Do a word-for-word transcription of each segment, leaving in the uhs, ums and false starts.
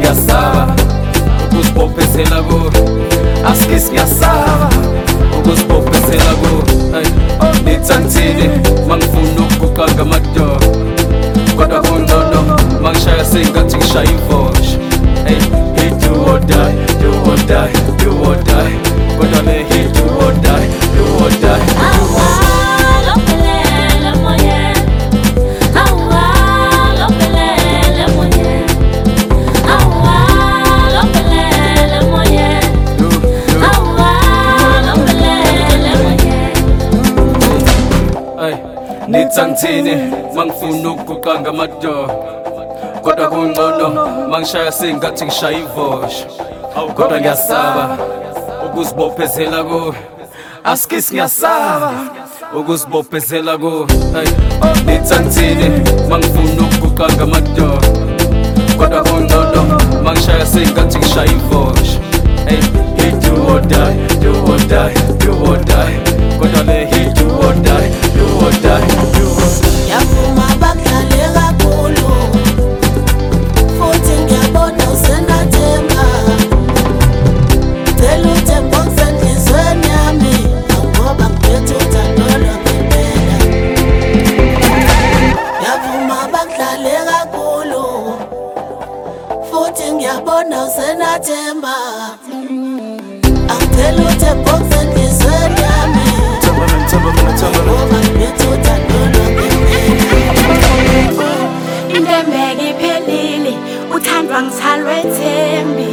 ngiyasaba ukuzibophezela ku aske siyasaba ukuzibophezela ku nithathile mangifuna ukuguqa ngamadoda kodwa kuncono mangishaya sengathi ngishaya ivosha hey hey do or die do or die do or die kodwa le hey do or die do or die nithangithini mangifuna ukuguqa ngamadoda kodwa kuncono mangishaya sengathi ngishaya ivosha kodwa ngiyasaba ukuzibophezela ku aske siyasaba ukuzibophezela ku nithangithini mangifuna ukuguqa ngamadoda kodwa kuncono mangishaya sengathi ngishaya ivosha hey hey do or die do or die do or die kodwa le hey do or die do or die yavuma bakudlale kakhulu futhi ngiyabona usenathemba cela uthemba okusenhlizweni yami ngoba ngiphethe uthando lwangempela yavuma bakudlale kakhulu futhi ngiyabona usenathemba angicela uthemba okusenhlizweni yami ngoba ngiphethe uthando intembeke iphelile uthandwa ngithalwe thembi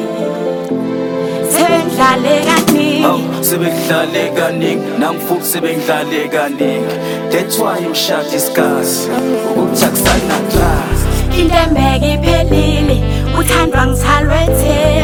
sebendlale kaningi sebekudlale kaningi nami futhi sebengidlale kaningi that's why imshadi isikasi ukuthi akusana class intembeke iphelile uthandwa ngithalwe thembi